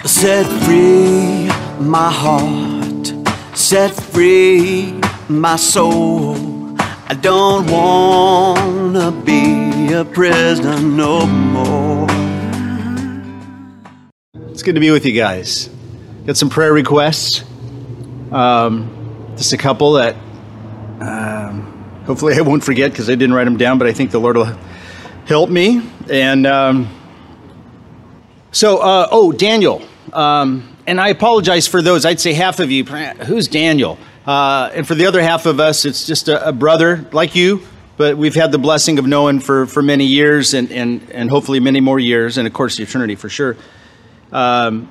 Set free my heart, set free my soul. I don't wanna be a prisoner no more. It's good to be with you guys. Got some prayer requests. Just a couple that hopefully I won't forget because I didn't write them down, but I think the Lord will help me. And Daniel. And I apologize for those. I'd say half of you, who's Daniel? And for the other half of us, it's just a brother like you, but we've had the blessing of knowing for many years and hopefully many more years, and of course eternity for sure. So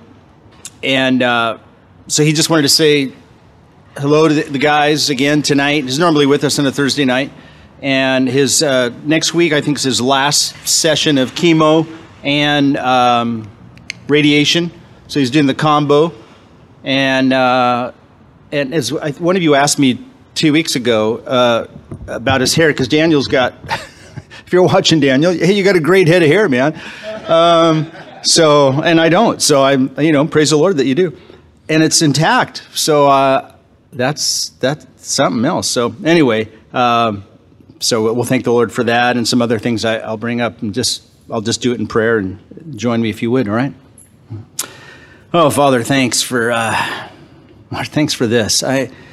he just wanted to say hello to the guys again tonight. He's normally with us on a Thursday night. And his next week, I think, is his last session of chemo and radiation. So he's doing the combo. And as one of you asked me 2 weeks ago about his hair, because Daniel's got, if you're watching Daniel, hey, you got a great head of hair, man. And I don't. So I'm, praise the Lord that you do. And it's intact. So that's something else. So anyway, so we'll thank the Lord for that and some other things I'll bring up, and I'll just do it in prayer, and join me if you would, all right? Oh, Father, thanks for this.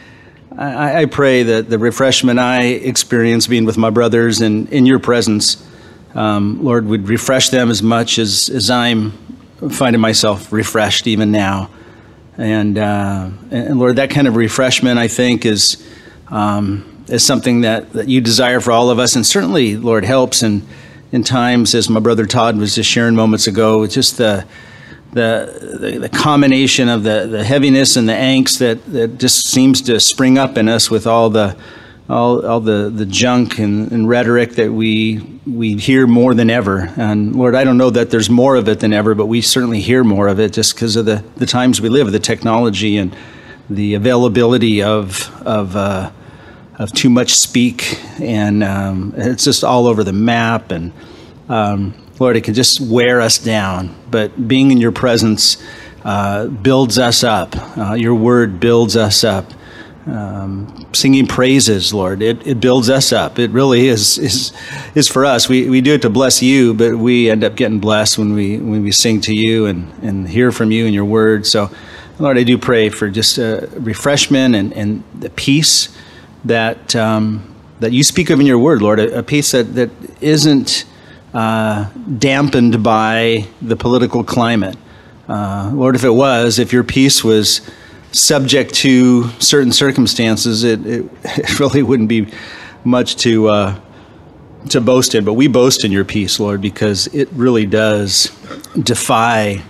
I pray that the refreshment I experience being with my brothers and in your presence, Lord, would refresh them as much as I'm finding myself refreshed even now. And Lord, that kind of refreshment, I think, is something that you desire for all of us, and certainly, Lord, helps in times, as my brother Todd was just sharing moments ago, just the combination of the heaviness and the angst that just seems to spring up in us with all the junk and rhetoric that we hear more than ever. And Lord, I don't know that there's more of it than ever, but we certainly hear more of it just because of the times we live, the technology and the availability of too much speak, and it's just all over the map. And Lord, it can just wear us down, but being in your presence builds us up. Your word builds us up. Singing praises, Lord, it builds us up. It really is for us. We do it to bless you, but we end up getting blessed when we sing to you and hear from you in your word. So, Lord, I do pray for just refreshment and the peace that you speak of in your word, Lord, a peace that isn't dampened by the political climate. Lord, if your peace was subject to certain circumstances, it really wouldn't be much to boast in. But we boast in your peace, Lord, because it really does defy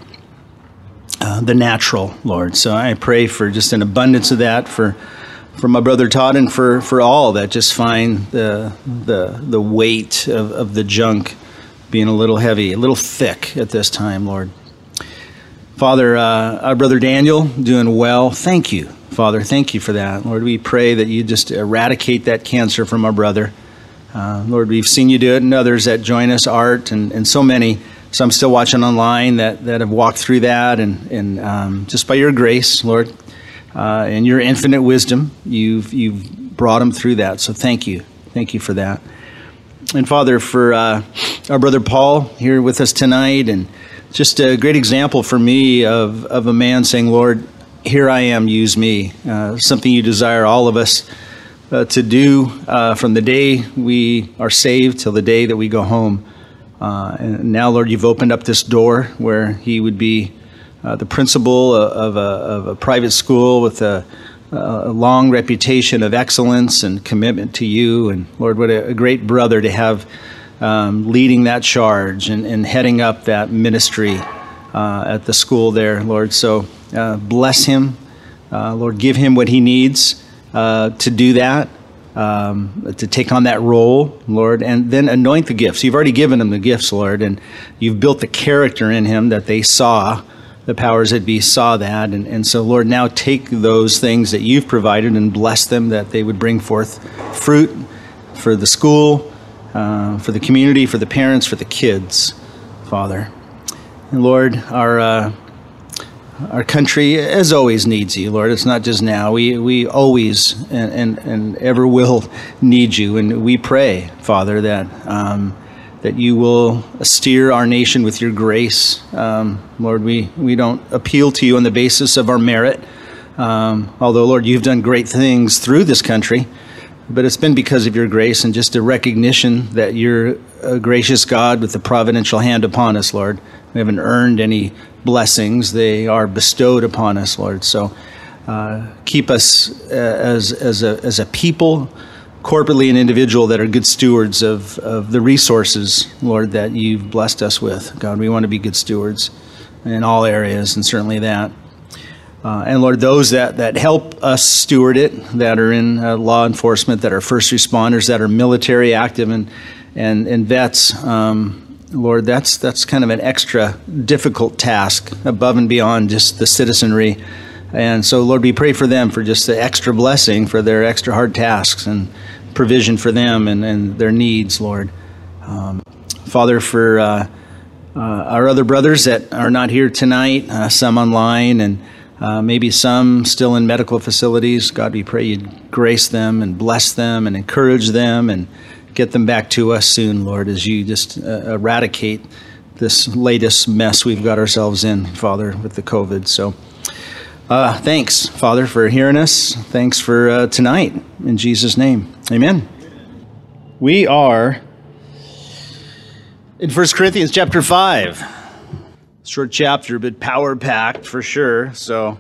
the natural, Lord. So I pray for just an abundance of that for my brother Todd, and for all that just find the weight of the junk being a little heavy, a little thick at this time, Lord. Father, our brother Daniel, doing well. Thank you, Father. Thank you for that. Lord, we pray that you just eradicate that cancer from our brother. Lord, we've seen you do it, and others that join us, Art, and so many. So I'm still watching online that have walked through that, and just by your grace, Lord, and your infinite wisdom, you've brought them through that. So thank you. Thank you for that. And Father, for our brother Paul here with us tonight, and just a great example for me of a man saying, Lord, here I am, use me. Something you desire all of us to do from the day we are saved till the day that we go home. And now, Lord, you've opened up this door where he would be the principal of a private school with a long reputation of excellence and commitment to you. And Lord, what a great brother to have leading that charge and heading up that ministry at the school there, Lord. So bless him. Lord, give him what he needs to do that, to take on that role, Lord, and then anoint the gifts. You've already given him the gifts, Lord, and you've built the character in him that they saw. The powers that be saw that. And so, Lord, now take those things that you've provided and bless them, that they would bring forth fruit for the school, for the community, for the parents, for the kids, Father. And Lord, our Our country, as always, needs you, Lord. It's not just now. We always and ever will need you. And we pray, Father, that you will steer our nation with your grace. Lord, we don't appeal to you on the basis of our merit. Although, Lord, you've done great things through this country, but it's been because of your grace and just a recognition that you're a gracious God with a providential hand upon us, Lord. We haven't earned any blessings. They are bestowed upon us, Lord. So keep us as a people, corporately and individual, that are good stewards of the resources, Lord, that you've blessed us with. God, we want to be good stewards in all areas, and certainly that. And Lord, those that help us steward it, that are in law enforcement, that are first responders, that are military active and vets, Lord, that's kind of an extra difficult task above and beyond just the citizenry. And so, Lord, we pray for them for just the extra blessing for their extra hard tasks and provision for them and their needs, Lord. Father, for our other brothers that are not here tonight, some online and maybe some still in medical facilities, God, we pray you'd grace them and bless them and encourage them and get them back to us soon, Lord, as you just eradicate this latest mess we've got ourselves in, Father, with the COVID. So thanks, Father, for hearing us. Thanks for tonight. In Jesus' name, amen. We are in 1 Corinthians chapter 5. Short chapter, but power-packed for sure. So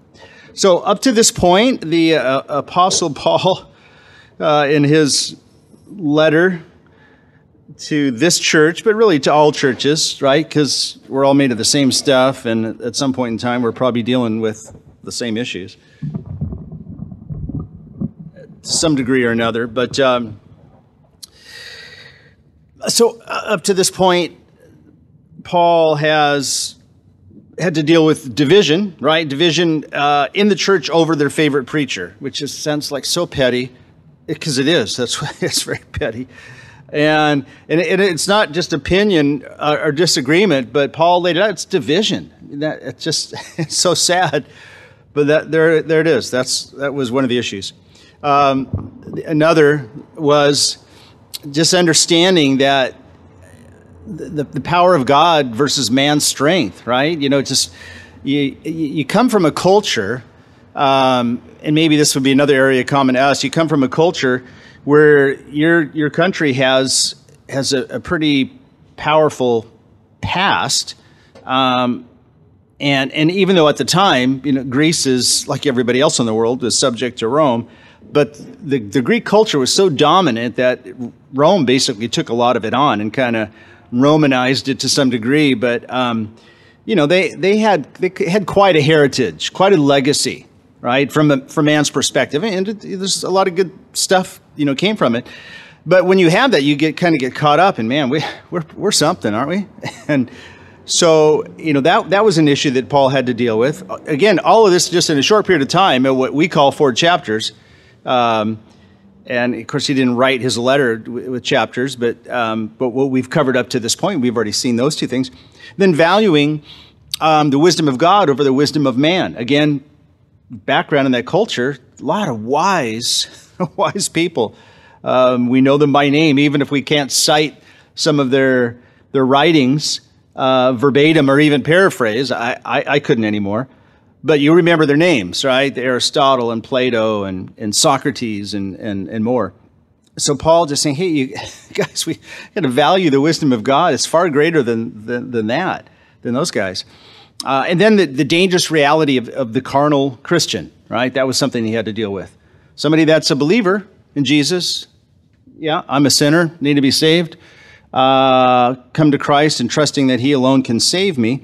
up to this point, the Apostle Paul, in his letter to this church, but really to all churches, right? Because we're all made of the same stuff, and at some point in time, we're probably dealing with the same issues to some degree or another. But so up to this point, Paul has had to deal with division, right? Division in the church over their favorite preacher, which just sounds like so petty, because it is. That's why it's very petty. And it's not just opinion or disagreement, but Paul laid it out. It's division. It's just it's so sad, but there it is. That was one of the issues. Another was just understanding that the power of God versus man's strength, right? You know, just you come from a culture, and maybe this would be another area common to us. You come from a culture where your country has a pretty powerful past, and even though at the time, you know, Greece is like everybody else in the world was subject to Rome, but the Greek culture was so dominant that Rome basically took a lot of it on and kind of Romanized it to some degree. But you know, they had quite a heritage, quite a legacy, right, from man's perspective, and there's a lot of good stuff, you know, came from it. But when you have that, you get caught up, and man, we're something, aren't we? And so, you know, that was an issue that Paul had to deal with. Again, all of this just in a short period of time, at what we call 4 chapters. And of course, he didn't write his letter with chapters, but what we've covered up to this point, we've already seen those two things. Then valuing the wisdom of God over the wisdom of man. Again, background in that culture, a lot of wise people. We know them by name, even if we can't cite some of their writings verbatim or even paraphrase. I couldn't anymore. But you remember their names, right? Aristotle and Plato and Socrates and more. So Paul just saying, hey, you guys, we got to value the wisdom of God. It's far greater than those guys. And then the dangerous reality of the carnal Christian, right? That was something he had to deal with. Somebody that's a believer in Jesus. Yeah, I'm a sinner, need to be saved. Come to Christ and trusting that he alone can save me.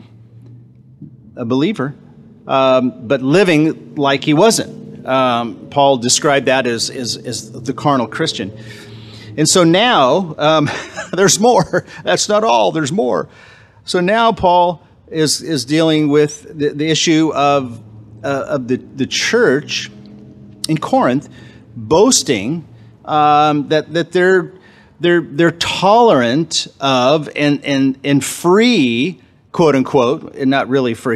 A believer. But living like he wasn't. Paul described that as the carnal Christian. And so now, there's more. That's not all. There's more. So now Paul is dealing with the issue of the church in Corinth boasting that they're tolerant of and free, quote unquote, and not really free,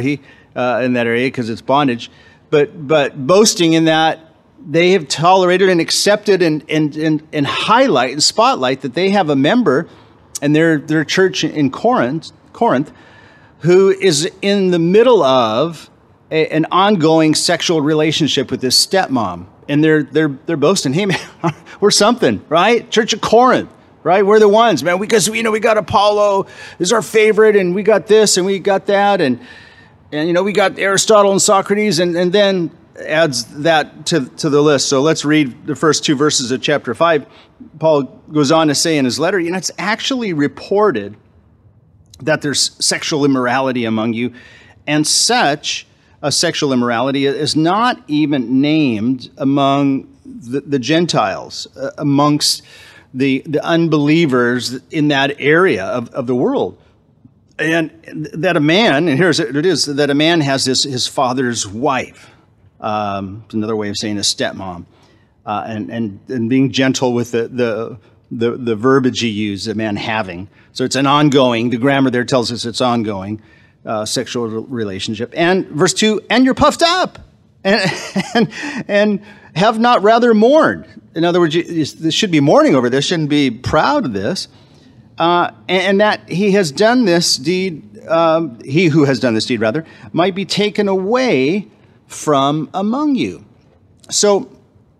in that area because it's bondage. But boasting in that they have tolerated and accepted and highlight and spotlight that they have a member in their church in Corinth who is in the middle of an ongoing sexual relationship with this stepmom. And they're boasting, hey man, we're something, right? Church of Corinth, right? We're the ones, man, because we got Apollo is our favorite, and we got this and we got that, and we got Aristotle and Socrates, and then adds that to the list. So let's read the first 2 verses of chapter 5. Paul goes on to say in his letter, it's actually reported that there's sexual immorality among you, and such a sexual immorality is not even named among the Gentiles, amongst the unbelievers in that area of the world. And that a man, and here's it is, that a man has his father's wife. It's another way of saying a stepmom. And being gentle with the verbiage you use, a man having. So it's an ongoing, the grammar there tells us it's ongoing sexual relationship. And verse 2, and you're puffed up and have not rather mourned. In other words, this should be mourning over this, shouldn't be proud of this. And that he has done this deed, he who has done this deed, rather, might be taken away from among you. So,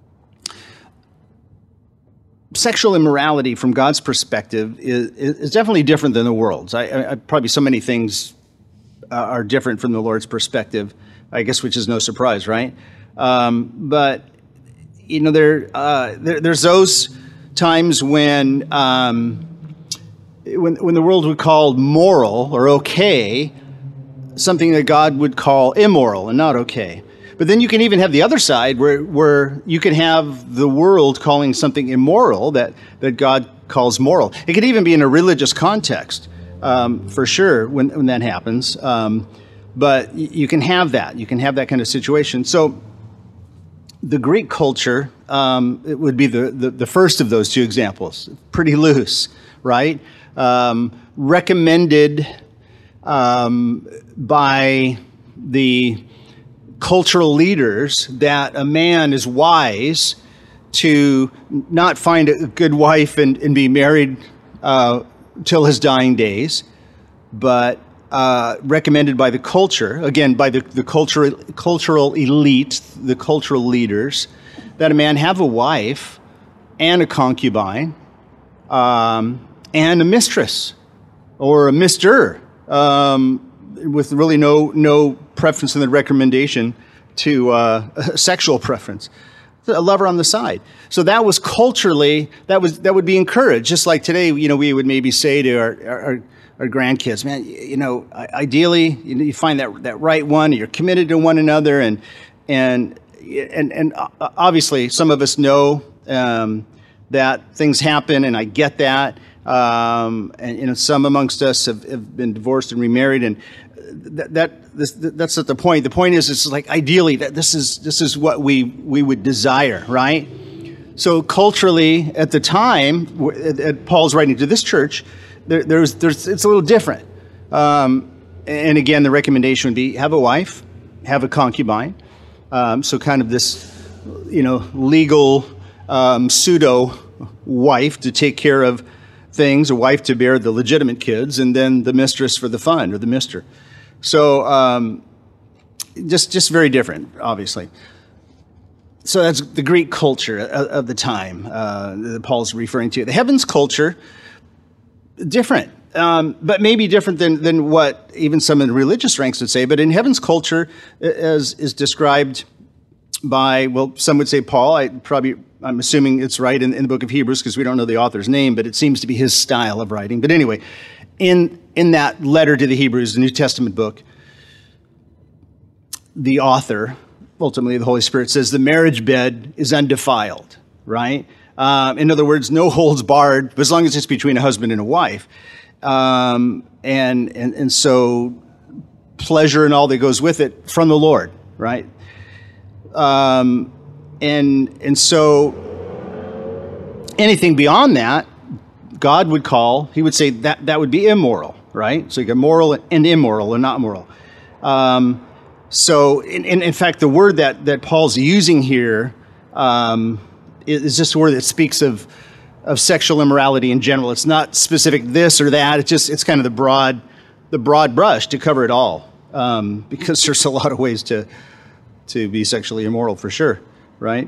sexual immorality from God's perspective is definitely different than the world's. I probably so many things are different from the Lord's perspective, I guess, which is no surprise, right? But there's those times when the world would call moral or okay something that God would call immoral and not okay. But then you can even have the other side where you can have the world calling something immoral that God calls moral. It could even be in a religious context, for sure, when that happens. But you can have that. You can have that kind of situation. So the Greek culture, it would be the first of those 2 examples. Pretty loose, right? Recommended by the cultural leaders that a man is wise to not find a good wife and be married till his dying days, but recommended by the culture, again, by the cultural elite, the cultural leaders, that a man have a wife and a concubine and a mistress or a mister, with really no preference in the recommendation to sexual preference. A lover on the side. So that was culturally, that would be encouraged. Just like today, we would maybe say to our grandkids, man, ideally, you find that right one, you're committed to one another, and obviously some of us know that things happen, and I get that. And some amongst us have been divorced and remarried, and that's not the point. The point is, it's like ideally that this is what we would desire, right? So culturally, at the time, at Paul's writing to this church, there's it's a little different. And again, the recommendation would be have a wife, have a concubine. So kind of this, legal pseudo wife to take care of things, a wife to bear the legitimate kids, and then the mistress for the fun, or the mister. So just very different, obviously. So that's the Greek culture of the time that Paul's referring to. The heavens culture, different, but maybe different than what even some in the religious ranks would say. But in heavens culture, as is described by, well, some would say Paul. I'm assuming it's right in the book of Hebrews, because we don't know the author's name, but it seems to be his style of writing. But anyway, in that letter to the Hebrews, the New Testament book, the author, ultimately the Holy Spirit, says the marriage bed is undefiled, right? In other words, no holds barred, as long as it's between a husband and a wife. And so pleasure and all that goes with it from the Lord, right? And so anything beyond that, God would call, he would say that would be immoral, right? So you got moral and immoral, or not moral. So, in fact, the word that Paul's using here is just a word that speaks of sexual immorality in general. It's not specific this or that. It's kind of the broad brush to cover it all, because there's a lot of ways to be sexually immoral for sure, right?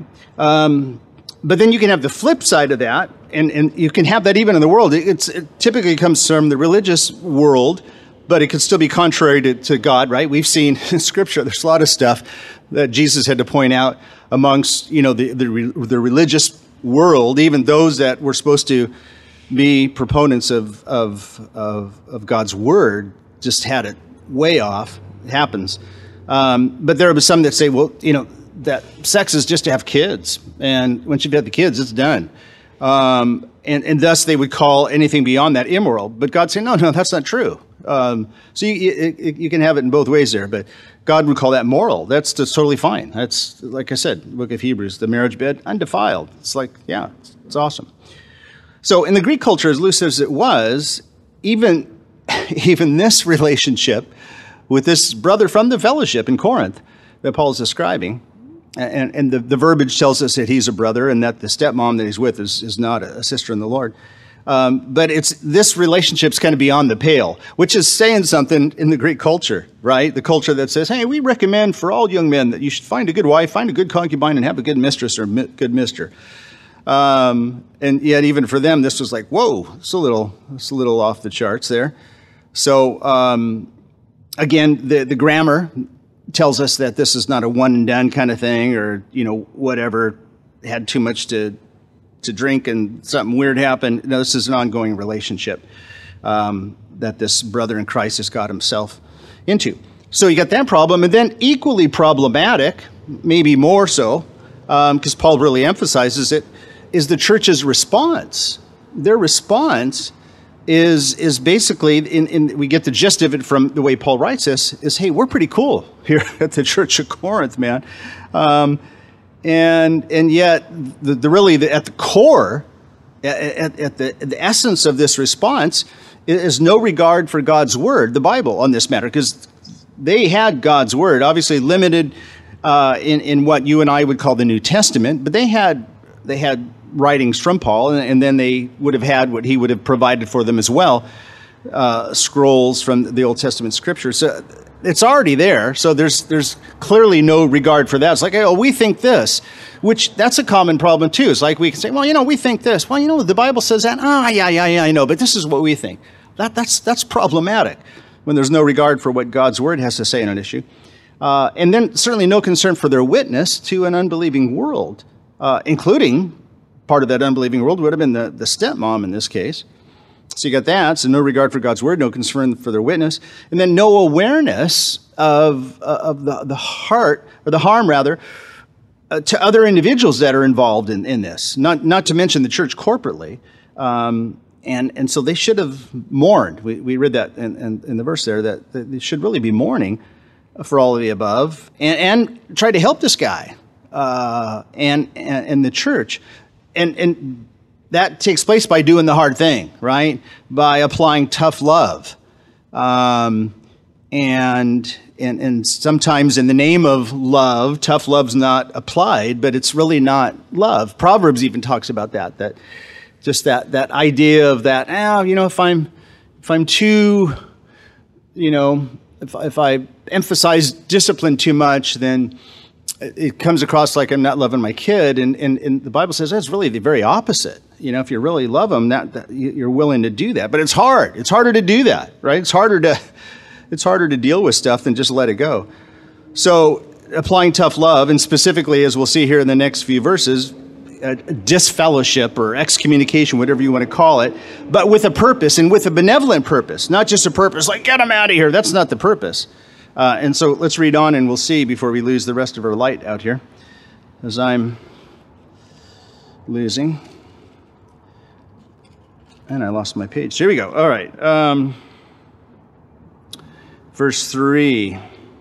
But then you can have the flip side of that, and you can have that even in the world. It typically comes from the religious world, but it can still be contrary to God, right? We've seen in Scripture, there's a lot of stuff that Jesus had to point out amongst, the religious world, even those that were supposed to be proponents of God's word, just had it way off. It happens. But there are some that say, well, that sex is just to have kids, and once you've had the kids, it's done. And thus they would call anything beyond that immoral. But God said, no, that's not true. So you can have it in both ways there, but God would call that moral. That's totally fine. That's, like I said, book of Hebrews, the marriage bed, undefiled. It's like, yeah, it's awesome. So in the Greek culture, as loose as it was, even this relationship with this brother from the fellowship in Corinth that Paul is describing, and the verbiage tells us that he's a brother and that the stepmom that he's with is not a sister in the Lord. But this relationship's kind of beyond the pale, which is saying something in the Greek culture, right? The culture that says, hey, we recommend for all young men that you should find a good wife, find a good concubine, and have a good mistress or good mister. And yet even for them, this was like, whoa, it's a little off the charts there. So again, the grammar tells us that this is not a one and done kind of thing, or whatever, had too much to drink and something weird happened. No, this is an ongoing relationship that this brother in Christ has got himself into. So you got that problem, and then equally problematic, maybe more so, because Paul really emphasizes it, is the church's response. Their response is basically, we get the gist of it from the way Paul writes this, is, hey, we're pretty cool here at the Church of Corinth, man. And yet, at the core, at the essence of this response is no regard for God's word, the Bible, on this matter, because they had God's word, obviously limited in what you and I would call the New Testament, but they had writings from Paul, and then they would have had what he would have provided for them as well, scrolls from the Old Testament scriptures. So it's already there, so there's clearly no regard for that. It's like, oh, we think this, which that's a common problem too. It's like we can say, well, we think this. Well, the Bible says that. Yeah, I know, but this is what we think. That's problematic when there's no regard for what God's word has to say on an issue. And then certainly no concern for their witness to an unbelieving world, including part of that unbelieving world would have been the stepmom in this case. So you got that. So no regard for God's word, no concern for their witness, and then no awareness of the heart, or the harm rather, to other individuals that are involved in this. Not to mention the church corporately, and so they should have mourned. We read that in the verse there, that they should really be mourning for all of the above, and try to help this guy and the church, and that takes place by doing the hard thing, right? By applying tough love. And sometimes in the name of love, tough love's not applied, but it's really not love. Proverbs even talks about that just that idea of that, if I'm too, if I emphasize discipline too much, then it comes across like I'm not loving my kid, and the Bible says that's really the very opposite. If you really love them, that you're willing to do that. But it's hard. It's harder to do that, right? It's harder to deal with stuff than just let it go. So applying tough love, and specifically, as we'll see here in the next few verses, disfellowship or excommunication, whatever you want to call it, but with a purpose and with a benevolent purpose, not just a purpose like get them out of here. That's not the purpose. And so let's read on, and we'll see before we lose the rest of our light out here, as I'm losing. And I lost my page. Here we go. All right. Verse 3.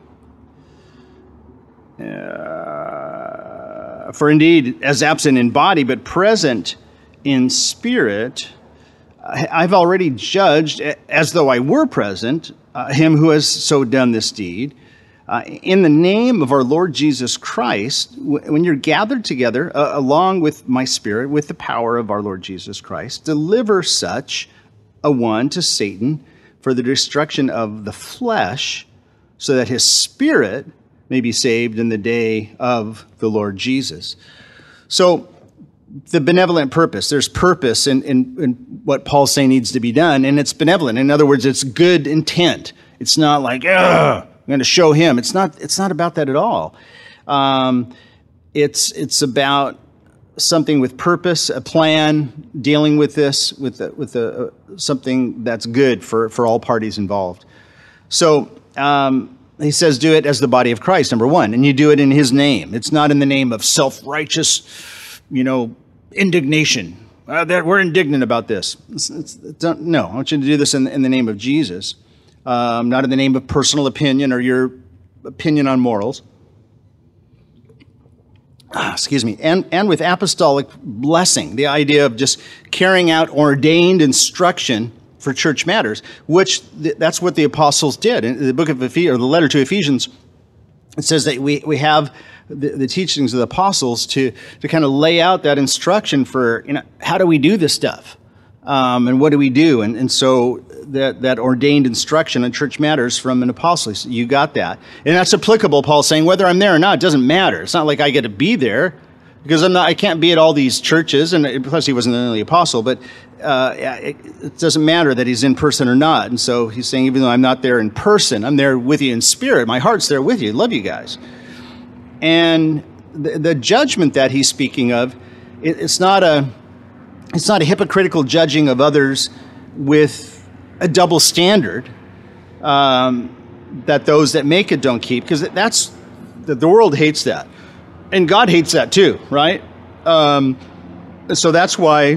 For indeed, as absent in body, but present in spirit, I've already judged, as though I were present, him who has so done this deed. In the name of our Lord Jesus Christ, when you're gathered together, along with my Spirit, with the power of our Lord Jesus Christ, deliver such a one to Satan for the destruction of the flesh, so that his spirit may be saved in the day of the Lord Jesus. So the benevolent purpose, there's purpose in what Paul's saying needs to be done, and it's benevolent. In other words, it's good intent. It's not like, I'm going to show him. It's not about that at all. It's about something with purpose, a plan, dealing with this with something that's good for all parties involved. So he says, do it as the body of Christ, number one, and you do it in his name. It's not in the name of self-righteous, indignation. We're indignant about this. No, I want you to do this in the name of Jesus, not in the name of personal opinion or your opinion on morals. Excuse me, and with apostolic blessing, the idea of just carrying out ordained instruction for church matters, which that's what the apostles did. In the book of Ephesians, or the letter to Ephesians, it says that we have the teachings of the apostles to kind of lay out that instruction for, how do we do this stuff? And what do we do? And so that ordained instruction on church matters from an apostle. So you got that. And that's applicable, Paul's saying, whether I'm there or not, it doesn't matter. It's not like I get to be there, because I can't be at all these churches, and plus he wasn't the only apostle, but it doesn't matter that he's in person or not. And so he's saying, even though I'm not there in person, I'm there with you in spirit. My heart's there with you. I love you guys. And the judgment that he's speaking of, it's not a hypocritical judging of others with a double standard that those that make it don't keep, because the world hates that, and God hates that too, right? So that's why,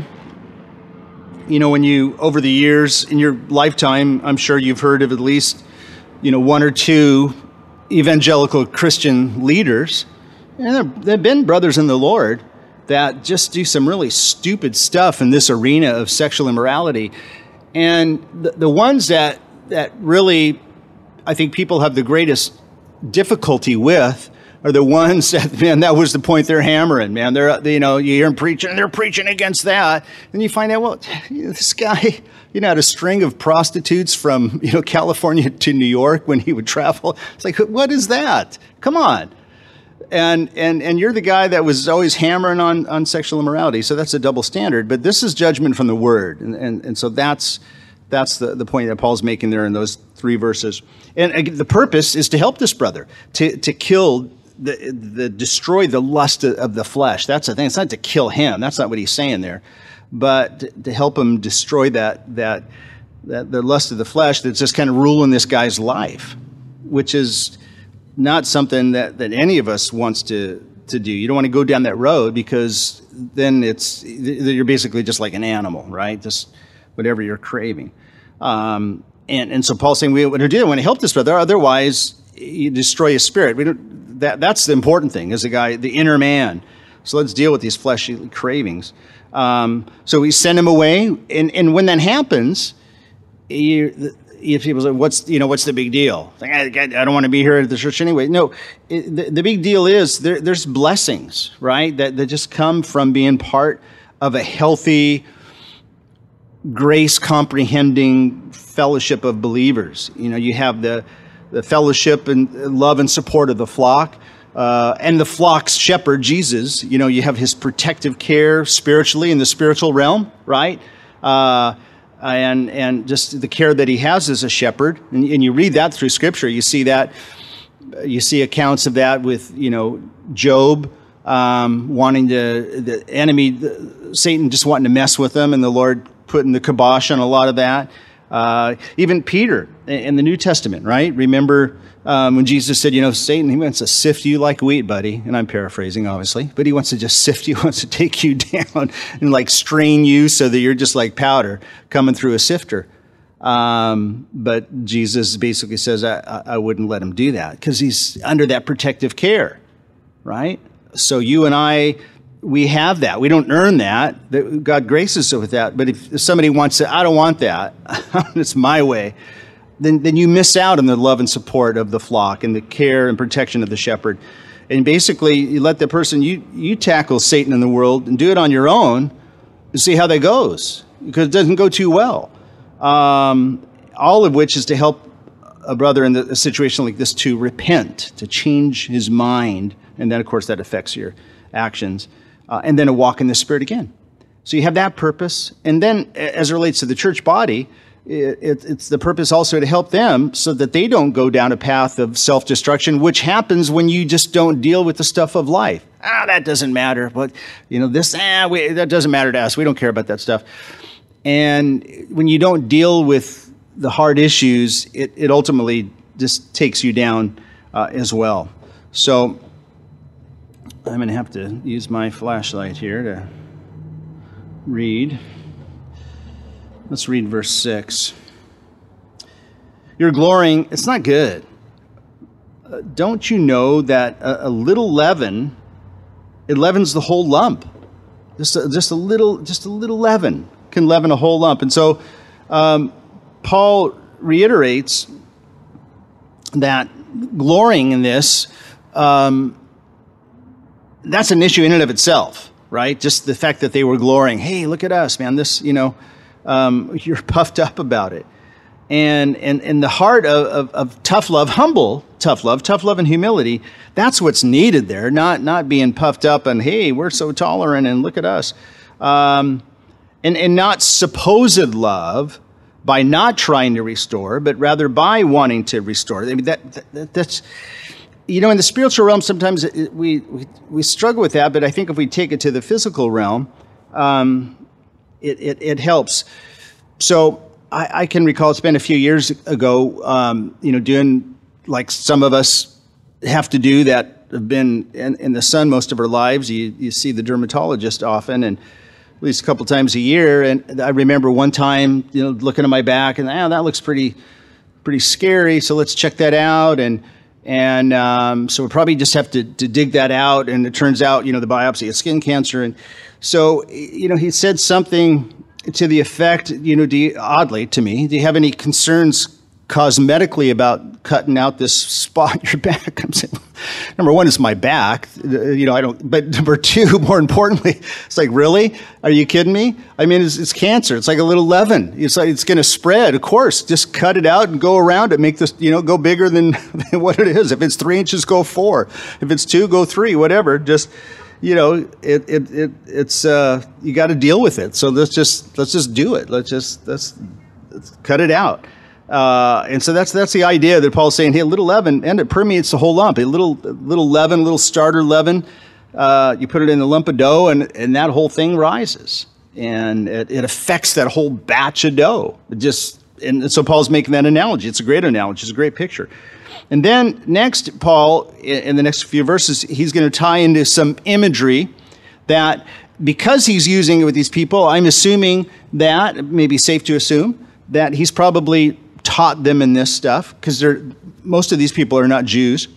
when you, over the years in your lifetime, I'm sure you've heard of at least one or two evangelical Christian leaders, and they've been brothers in the Lord that just do some really stupid stuff in this arena of sexual immorality. And the ones that really, I think people have the greatest difficulty with are the ones that, man, that was the point they're hammering, man. You hear them preaching, and they're preaching against that. And you find out, well, this guy, had a string of prostitutes from, California to New York when he would travel. It's like, what is that? Come on. And you're the guy that was always hammering on sexual immorality. So that's a double standard. But this is judgment from the Word. And so that's the point that Paul's making there in those 3 verses. And the purpose is to help this brother, to kill, destroy the lust of the flesh. That's the thing. It's not to kill him. That's not what he's saying there. But to help him destroy the lust of the flesh that's just kind of ruling this guy's life, which is not something that any of us wants to do. You don't want to go down that road, because then you're basically just like an animal, right? Just whatever you're craving. And so Paul's saying we want to do. We want to help this brother. Otherwise, you destroy his spirit. That's the important thing, is the inner man. So let's deal with these fleshly cravings. So we send him away, and when that happens, if people say, what's the big deal? I don't want to be here at the church anyway. No, the big deal is there's blessings, right? That just come from being part of a healthy, grace comprehending fellowship of believers. You have the fellowship and love and support of the flock, and the flock's shepherd, Jesus. You have his protective care spiritually in the spiritual realm, right? And just the care that he has as a shepherd. And you read that through Scripture. You see accounts of that with, Job wanting the enemy, Satan just wanting to mess with them, and the Lord putting the kibosh on a lot of that. Even Peter in the New Testament, right? Remember when Jesus said, Satan, he wants to sift you like wheat, buddy. And I'm paraphrasing, obviously, but he wants to just sift you, wants to take you down and strain you so that you're just like powder coming through a sifter. But Jesus basically says, I wouldn't let him do that, because he's under that protective care, right? So you and I, we have that. We don't earn that. God graces us with that. But if somebody wants it, I don't want that. It's my way. then you miss out on the love and support of the flock and the care and protection of the shepherd. And basically, you let the person, you tackle Satan in the world and do it on your own and see how that goes, because it doesn't go too well. All of which is to help a brother in a situation like this to repent, to change his mind, and then, of course, that affects your actions, and then to walk in the Spirit again. So you have that purpose. And then, as it relates to the church body, it's the purpose also to help them so that they don't go down a path of self-destruction, which happens when you just don't deal with the stuff of life. That doesn't matter. But, that doesn't matter to us. We don't care about that stuff. And when you don't deal with the hard issues, it ultimately just takes you down as well. So I'm going to have to use my flashlight here to read. Let's read verse 6. You're glorying. It's not good. Don't you know that a little leaven, it leavens the whole lump? Just a little leaven can leaven a whole lump. And so Paul reiterates that glorying in this, that's an issue in and of itself, right? Just the fact that they were glorying. Hey, look at us, man. This, you're puffed up about it. And in the heart of tough love, humble tough love and humility, that's what's needed there, not being puffed up and, hey, we're so tolerant and look at us. And not supposed love by not trying to restore, but rather by wanting to restore. I mean, that's, in the spiritual realm, sometimes we struggle with that, but I think if we take it to the physical realm, it helps. So I can recall it's been a few years ago, doing like some of us have to do that have been in the sun most of our lives. You see the dermatologist often, and at least a couple times a year. And I remember one time, looking at my back and that looks pretty scary. So let's check that out. And so we probably just have to dig that out. And it turns out, the biopsy is skin cancer. And so, he said something to the effect, oddly to me, do you have any concerns cosmetically about cutting out this spot in your back? I'm saying, number one, it's my back. I don't, but number two, more importantly, it's like, really? Are you kidding me? I mean, it's cancer. It's like a little leaven. It's like, it's going to spread. Of course, just cut it out and go around it. Make this, go bigger than what it is. If it's 3 inches, go 4. If it's 2, go 3, whatever. Just, it's you got to deal with it. So let's just do it. Let's cut it out. And so that's the idea that Paul's saying, hey, a little leaven, and it permeates the whole lump. A little leaven, a little starter leaven, you put it in a lump of dough, and that whole thing rises, and it affects that whole batch of dough. And so Paul's making that analogy. It's a great analogy. It's a great picture. And then next, Paul, in the next few verses, he's going to tie into some imagery that, because he's using it with these people, I'm assuming that, it may be safe to assume, that he's probably taught them in this stuff, because most of these people are not Jews.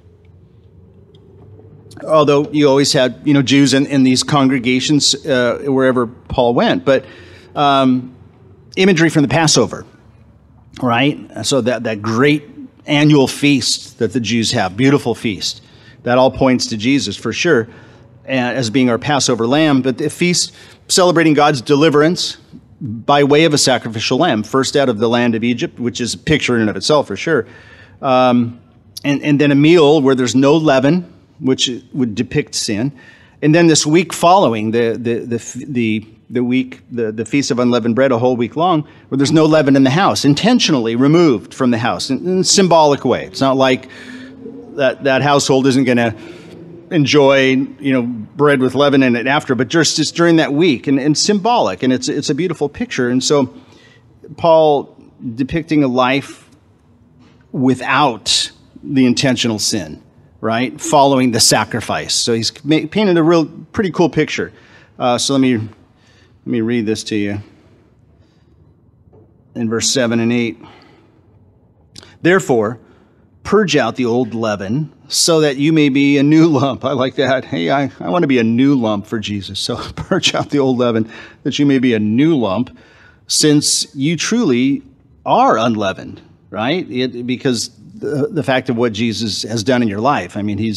Although you always had, Jews in these congregations wherever Paul went. But imagery from the Passover, right? So that great annual feast that the Jews have, beautiful feast, that all points to Jesus for sure, as being our Passover lamb. But the feast celebrating God's deliverance by way of a sacrificial lamb, first out of the land of Egypt, which is a picture in and of itself for sure. And then a meal where there's no leaven, which would depict sin. And then this week following, the Feast of Unleavened Bread, a whole week long, where there's no leaven in the house, intentionally removed from the house in a symbolic way. It's not like that household isn't going to enjoy, bread with leaven in it after, but just during that week, and symbolic, and it's a beautiful picture. And so Paul depicting a life without the intentional sin, right? Following the sacrifice. So he's painted a pretty cool picture. So let me read this to you in verse 7 and 8. Therefore, purge out the old leaven, so that you may be a new lump. I like that. Hey, I want to be a new lump for Jesus. So purge out the old leaven, that you may be a new lump, since you truly are unleavened. right? Because the fact of what Jesus has done in your life. I mean, he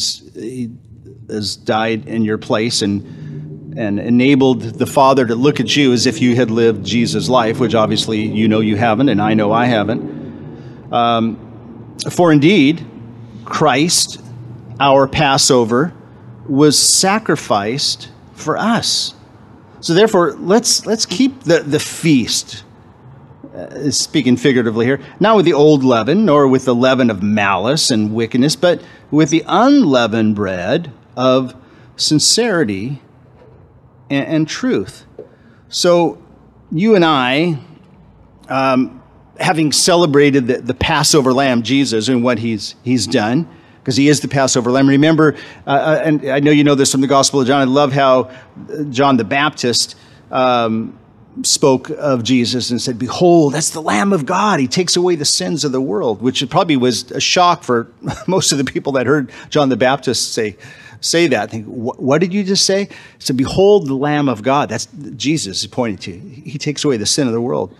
has died in your place and enabled the Father to look at you as if you had lived Jesus' life, which obviously you know you haven't, and I know I haven't. For indeed, Christ, our Passover, was sacrificed for us. So therefore, let's keep the feast, speaking figuratively here, not with the old leaven, nor with the leaven of malice and wickedness, but with the unleavened bread of sincerity and truth. So you and I, having celebrated the Passover Lamb, Jesus, and what he's done, because he is the Passover Lamb. Remember, and I know you know this from the Gospel of John, I love how John the Baptist spoke of Jesus and said, "Behold, that's the Lamb of God. He takes away the sins of the world," which probably was a shock for most of the people that heard John the Baptist say that. Think, what did you just say? He said, "Behold, the Lamb of God." That's Jesus is pointing to. He takes away the sin of the world.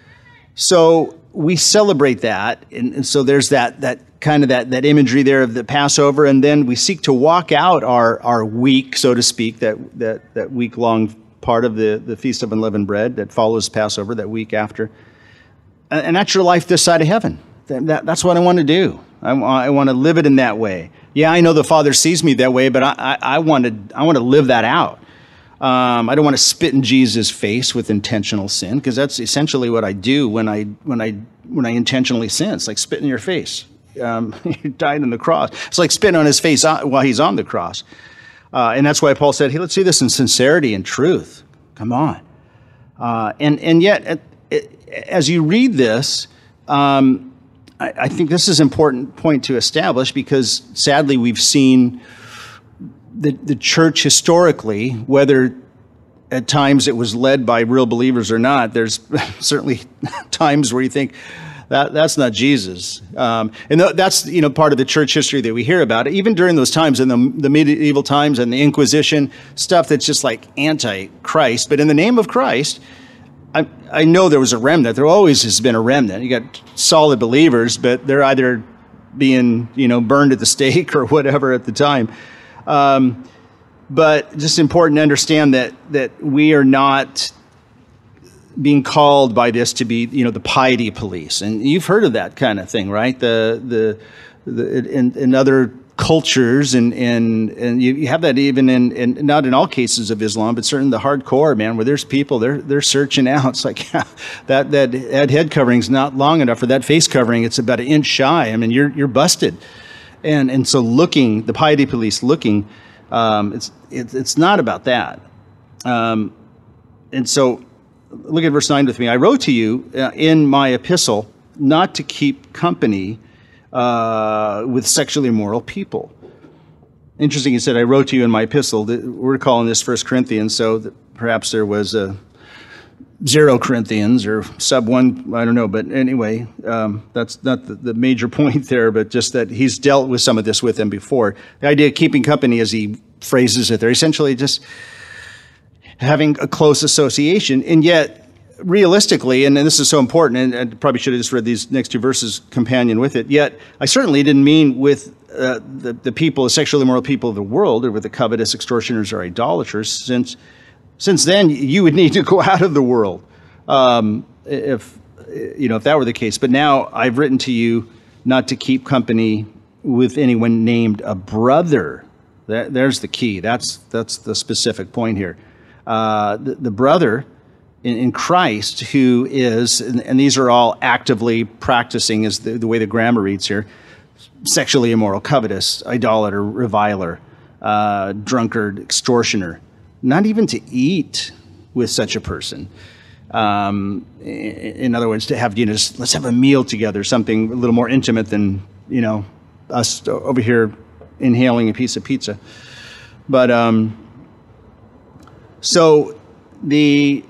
So we celebrate that, and so there's that kind of that imagery there of the Passover, and then we seek to walk out our week, so to speak, that week-long part of the Feast of Unleavened Bread that follows Passover, that week after. And that's your life this side of heaven. That's what I want to do. I want to live it in that way. Yeah, I know the Father sees me that way, but I want to live that out. I don't want to spit in Jesus' face with intentional sin, because that's essentially what I do when I intentionally sin. It's like spitting in your face. He died on the cross. It's like spitting on his face while he's on the cross. And that's why Paul said, hey, let's do this in sincerity and truth. Come on. And yet, as you read this, I think this is an important point to establish, because sadly we've seen the church historically, whether at times it was led by real believers or not, there's certainly times where you think, that's not Jesus. And that's, part of the church history that we hear about. Even during those times, in the medieval times and the Inquisition, stuff that's just like anti-Christ. But in the name of Christ, I know there was a remnant. There always has been a remnant. You got solid believers, but they're either being, burned at the stake or whatever at the time. But just important to understand that we are not being called by this to be, the piety police. And you've heard of that kind of thing, right? In other cultures, and you have that even in not in all cases of Islam, but certainly the hardcore, man, where there's people, they're searching out. It's like, that head covering's not long enough, or that face covering, it's about an inch shy. I mean, you're busted. And so the piety police looking, it's not about that. And so, look at verse 9 with me. I wrote to you in my epistle not to keep company with sexually immoral people. Interesting, he said, I wrote to you in my epistle. We're calling this 1 Corinthians, so perhaps there was a 0 Corinthians or sub 1, I don't know. But anyway, that's not the major point there, but just that he's dealt with some of this with them before. The idea of keeping company, as he phrases it there, essentially just having a close association. And yet, realistically, and this is so important, and I probably should have just read these next two verses companion with it, yet I certainly didn't mean with the people, the sexually immoral people of the world, or with the covetous, extortioners, or idolaters, since then you would need to go out of the world if that were the case. But now I've written to you not to keep company with anyone named a brother. There's the key. That's the specific point here. The brother in Christ who is, and these are all actively practicing, is the way the grammar reads here, sexually immoral, covetous, idolater, reviler, drunkard, extortioner, not even to eat with such a person. In other words, to have, let's have a meal together, something a little more intimate than, us over here inhaling a piece of pizza. But, so the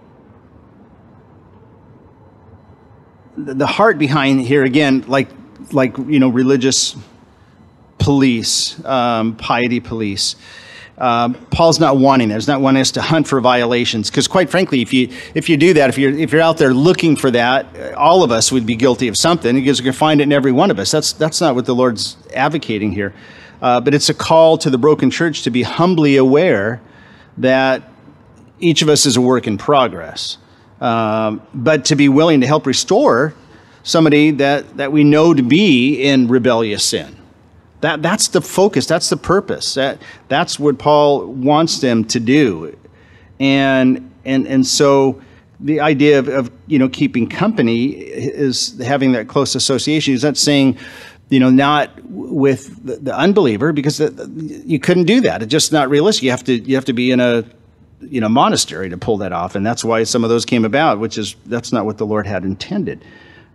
heart behind here, again, like religious police, piety police, Paul's not wanting that. He's not wanting us to hunt for violations, because quite frankly, if you do that, if you're out there looking for that, all of us would be guilty of something, because you can find it in every one of us. That's not what the Lord's advocating here. But it's a call to the broken church to be humbly aware that each of us is a work in progress, but to be willing to help restore somebody that we know to be in rebellious sin. That's the focus. That's the purpose. That's what Paul wants them to do, and so the idea of keeping company is having that close association. He's not saying not with the unbeliever, because you couldn't do that. It's just not realistic. You have to be in a monastery to pull that off, and that's why some of those came about. That's not what the Lord had intended.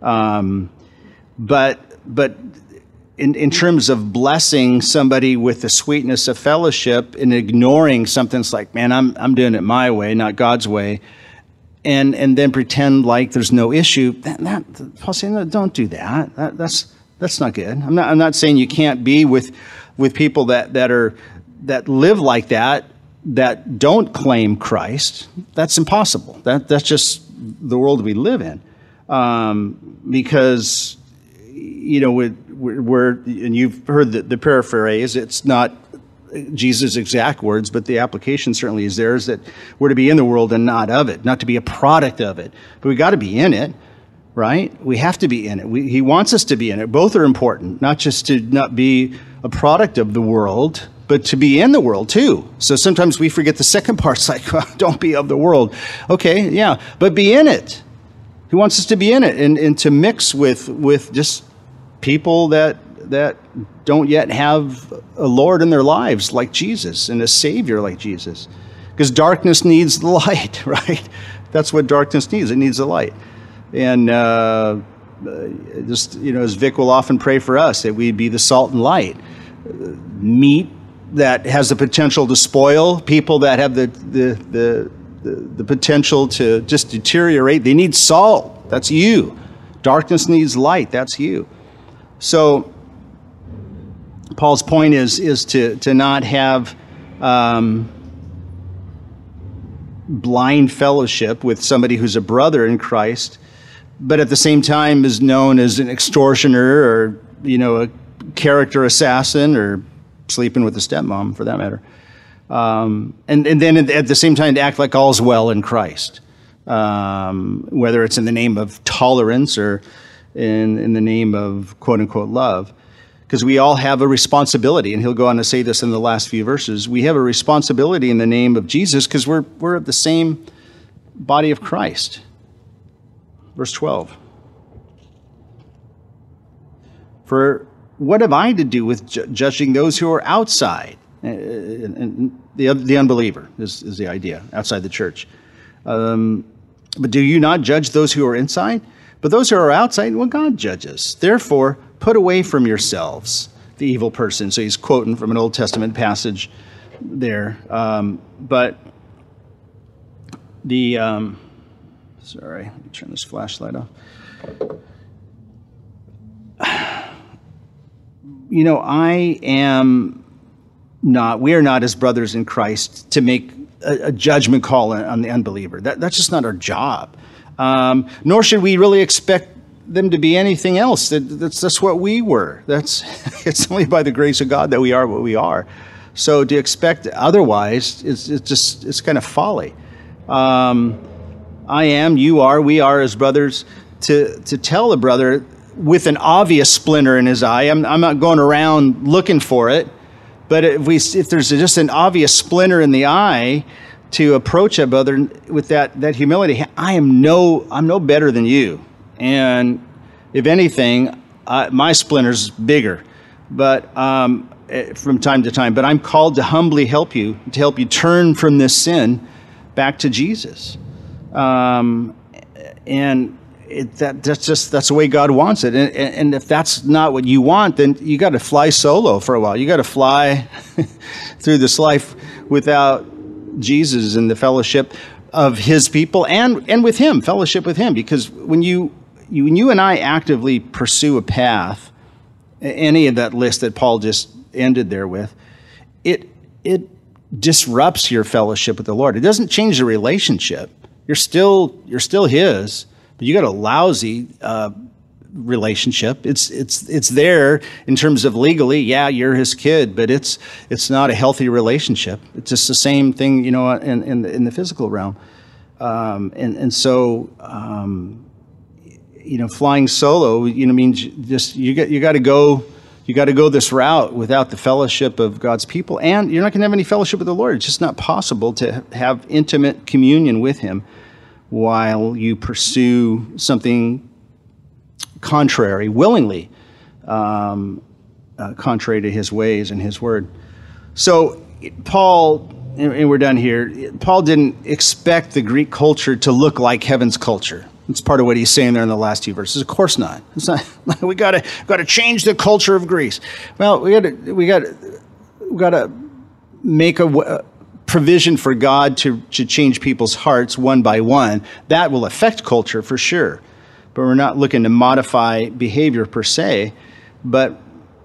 But in terms of blessing somebody with the sweetness of fellowship and ignoring something that's like, man, I'm doing it my way, not God's way, and then pretend like there's no issue. Paul's saying, no, don't do that. That's not good. I'm not saying you can't be with people that live like that don't claim Christ. That's impossible. That's just the world we live in. Because we're and you've heard the paraphrase. It's not Jesus' exact words, but the application certainly is there, is that we're to be in the world and not of it, not to be a product of it. But we got to be in it, right? We have to be in it. He wants us to be in it. Both are important, not just to not be a product of the world, but to be in the world too. So sometimes we forget the second part. It's like, well, don't be of the world. Okay, yeah, but be in it. He wants us to be in it and to mix with just people that don't yet have a Lord in their lives like Jesus and a Savior like Jesus. Because darkness needs the light, right? That's what darkness needs. It needs the light. And as Vic will often pray for us, that we be the salt and light. Meat that has the potential to spoil, people that have the potential to just deteriorate. They need salt. That's you. Darkness needs light. That's you. So Paul's point is to not have blind fellowship with somebody who's a brother in Christ, but at the same time is known as an extortioner or a character assassin or sleeping with a stepmom, for that matter. And then at the same time to act like all's well in Christ, whether it's in the name of tolerance or in the name of quote-unquote love. Because we all have a responsibility, and he'll go on to say this in the last few verses. We have a responsibility in the name of Jesus because we're of the same body of Christ. Verse 12. For what have I to do with judging those who are outside? And the unbeliever is the idea, outside the church. But do you not judge those who are inside? But those who are outside, well, God judges. Therefore, put away from yourselves the evil person. So he's quoting from an Old Testament passage there. But the... sorry, let me turn this flashlight off. We are not as brothers in Christ to make a judgment call on the unbeliever. That's just not our job. Nor should we really expect them to be anything else. That's what we were. It's only by the grace of God that we are what we are. So to expect otherwise, it's kind of folly. I am, you are, we are as brothers to tell a brother with an obvious splinter in his eye. I'm not going around looking for it, but if there's just an obvious splinter in the eye, to approach a brother with that humility. I'm no better than you, and if anything, my splinter's bigger. But from time to time, but I'm called to humbly help you turn from this sin back to Jesus, and that's the way God wants it. And if that's not what you want, then you got to fly solo for a while. You got to fly through this life without Jesus and the fellowship of his people and with him, fellowship with him. Because when you and I actively pursue a path, any of that list that Paul just ended there with, it disrupts your fellowship with the Lord. It doesn't change the relationship. You're still His, but you got a lousy relationship. It's there in terms of legally. Yeah, you're His kid, but it's not a healthy relationship. It's just the same thing, in the physical realm. So flying solo, means just you got to go this route without the fellowship of God's people, and you're not going to have any fellowship with the Lord. It's just not possible to have intimate communion with Him while you pursue something contrary, willingly, contrary to His ways and His word. So Paul, and we're done here, Paul didn't expect the Greek culture to look like heaven's culture. That's part of what he's saying there in the last two verses. Of course not. It's not. We got to change the culture of Greece. Well, we got to make a provision for God to change people's hearts one by one. That will affect culture for sure. But we're not looking to modify behavior per se. But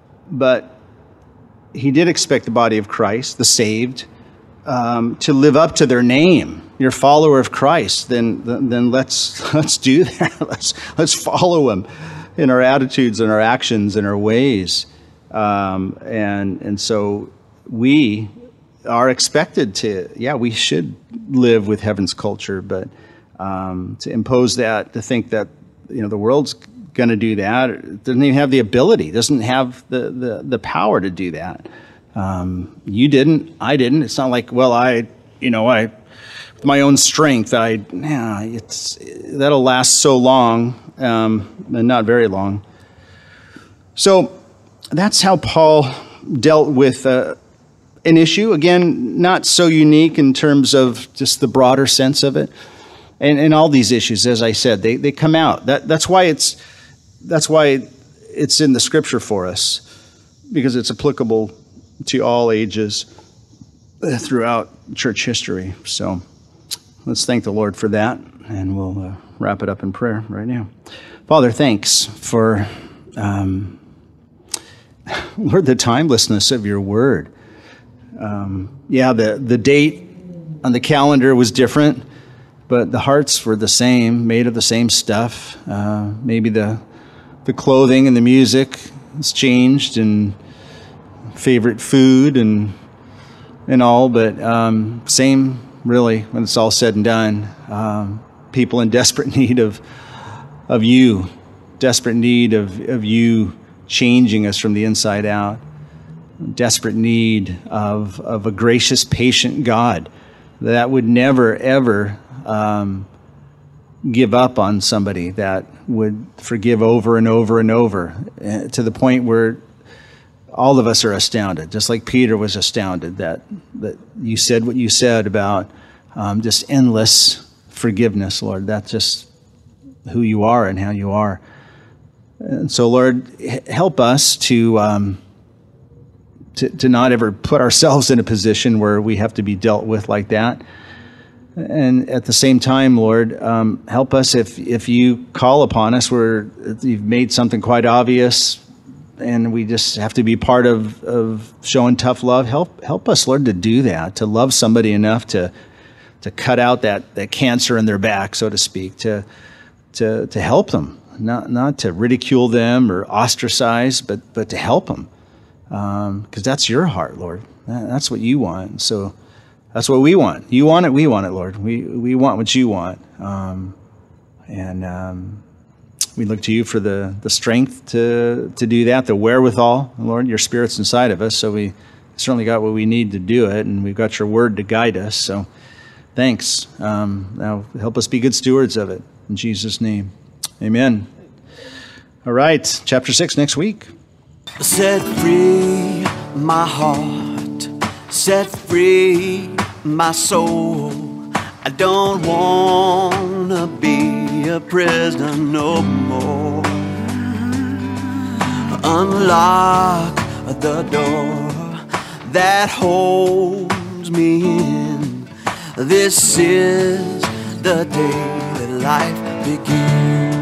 he did expect the body of Christ, the saved, to live up to their name. You're a follower of Christ, then let's do that. Let's follow Him in our attitudes and our actions and our ways. And so we are expected we should live with heaven's culture, but to impose that, to think that the world's going to do that, it doesn't even have the ability, doesn't have the power to do that. You didn't, I didn't. It's not like, well, I with my own strength, that'll last so long, and not very long. So that's how Paul dealt with an issue. Again, not so unique in terms of just the broader sense of it. And all these issues, as I said, they come out. That's why it's in the Scripture for us, because it's applicable to all ages throughout church history. So let's thank the Lord for that, and we'll wrap it up in prayer right now. Father, thanks for, Lord, the timelessness of your word. The date on the calendar was different, but the hearts were the same, made of the same stuff. Maybe the clothing and the music has changed, and favorite food and all, but same really when it's all said and done. People in desperate need of you, desperate need of you changing us from the inside out, desperate need of a gracious, patient God that would never, ever give up on somebody, that would forgive over and over and over, to the point where all of us are astounded, just like Peter was astounded that you said what you said about just endless forgiveness, Lord. That's just who you are and how you are. And so, Lord, help us to not ever put ourselves in a position where we have to be dealt with like that. And at the same time, Lord, help us if you call upon us where you've made something quite obvious, and we just have to be part of showing tough love. Help us, Lord, to do that, to love somebody enough to cut out that cancer in their back, so to speak, to help them, not to ridicule them or ostracize, but to help them, because that's your heart, Lord. That's what you want. So that's what we want. You want it, we want it, Lord. We want what you want, we look to you for the strength to do that, the wherewithal. Lord, your Spirit's inside of us, so we certainly got what we need to do it, and we've got your word to guide us. So thanks. Now help us be good stewards of it. In Jesus' name, amen. All right, chapter 6 next week. Set free my heart, set free my soul. I don't want to be a prisoner no more. Unlock the door that holds me in. This is the day that life begins.